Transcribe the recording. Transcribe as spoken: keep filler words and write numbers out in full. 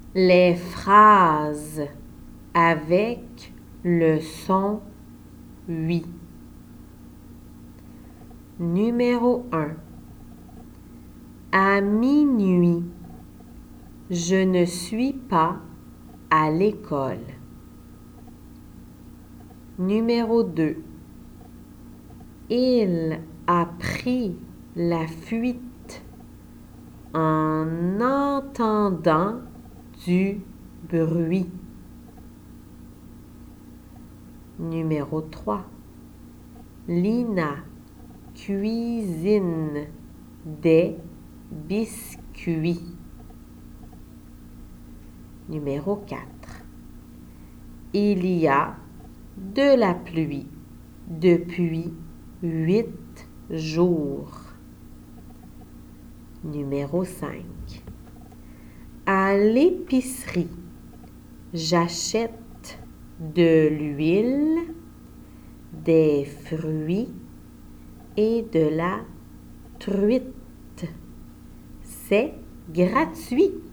Les phrases avec le son oui. Numéro un. À minuit, je ne suis pas à l'école. Numéro deux. Il a pris la fuite en entendant du bruit. Numéro trois. Lina cuisine des biscuits. Numéro quatre. Il y a de la pluie depuis huit jours. Numéro cinq. À l'épicerie, j'achète de l'huile, des fruits et de la truite. C'est gratuit.